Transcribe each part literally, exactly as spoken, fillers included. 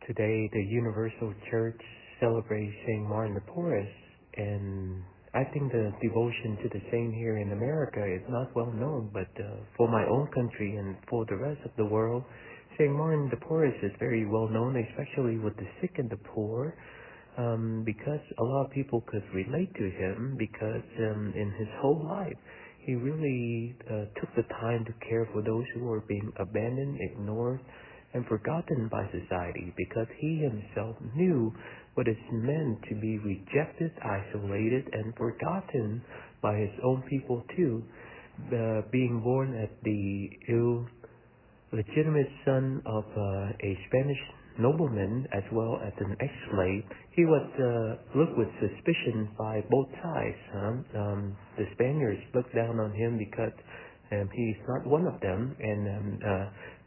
Today, the Universal Church celebrates Saint Martin de Porres, and I think the devotion to the saint here in America is not well known, but uh, for my own country and for the rest of the world, Saint Martin de Porres is very well known, especially with the sick and the poor, um, because a lot of people could relate to him because um, in his whole life, he really uh, took the time to care for those who were being abandoned, ignored, and forgotten by society, because he himself knew what it meant to be rejected, isolated, and forgotten by his own people too. Uh, being born as the illegitimate son of uh, a Spanish nobleman as well as an ex-slave, he was uh, looked with suspicion by both sides. Huh? Um, the Spaniards looked down on him because um, he's not one of them, and um, uh,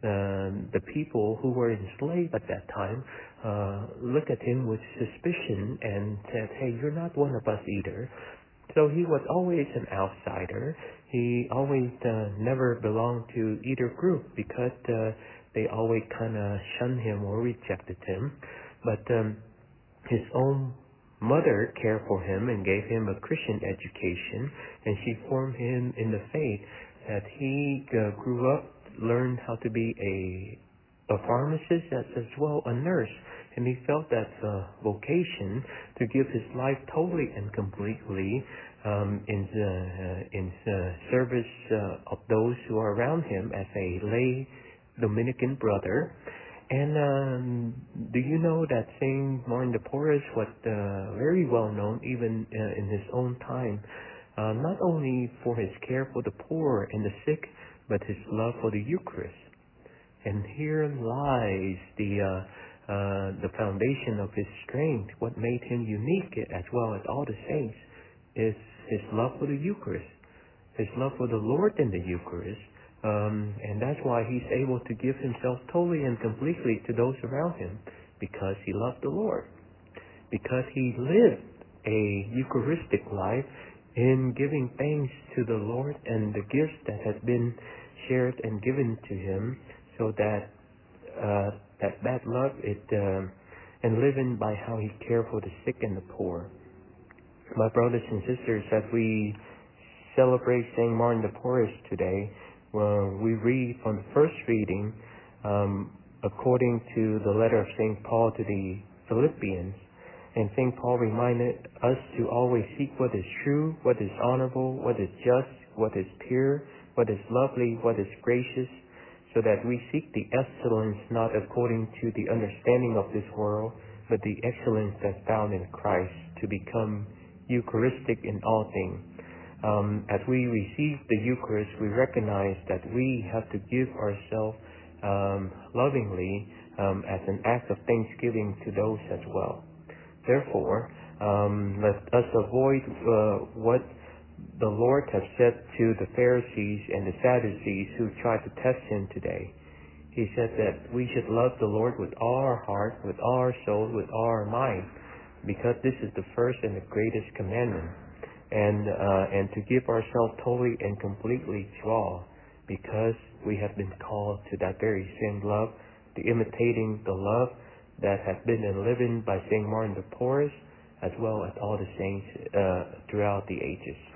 um, the people who were enslaved at that time uh, looked at him with suspicion and said, "Hey, you're not one of us either." So he was always an outsider. He always uh, never belonged to either group because uh, they always kind of shunned him or rejected him. But um, his own mother cared for him and gave him a Christian education, and she formed him in the faith that he uh, grew up, learned how to be a a pharmacist as, as well a nurse, and he felt that uh, vocation to give his life totally and completely um, in the, uh, in the service uh, of those who are around him as a lay Dominican brother. And um, do you know that Saint Martin de Porres was uh, very well known even uh, in his own time, uh, not only for his care for the poor and the sick, but his love for the Eucharist. And here lies the uh, uh, the foundation of his strength. What made him unique, as well as all the saints, is his love for the Eucharist, his love for the Lord in the Eucharist. Um, and that's why he's able to give himself totally and completely to those around him, because he loved the Lord, because he lived a Eucharistic life in giving thanks to the Lord and the gifts that had been shared and given to him, so that uh, that that love it um, and living by how he cared for the sick and the poor. My brothers and sisters, as we celebrate Saint Martin de Porres today, well, we read from the first reading, um, according to the letter of Saint Paul to the Philippians. And Saint Paul reminded us to always seek what is true, what is honorable, what is just, what is pure, what is lovely, what is gracious, so that we seek the excellence not according to the understanding of this world, but the excellence that's found in Christ, to become Eucharistic in all things. Um, as we receive the Eucharist, we recognize that we have to give ourselves um, lovingly um, as an act of thanksgiving to those as well. Therefore, um, let us avoid uh, what the Lord has said to the Pharisees and the Sadducees who tried to test him today. He said that we should love the Lord with all our heart, with all our soul, with all our mind, because this is the first and the greatest commandment. And uh, and to give ourselves totally and completely to all, because we have been called to that very same love, to imitating the love that has been enlivened by Saint Martin de Porres, as well as all the saints uh, throughout the ages.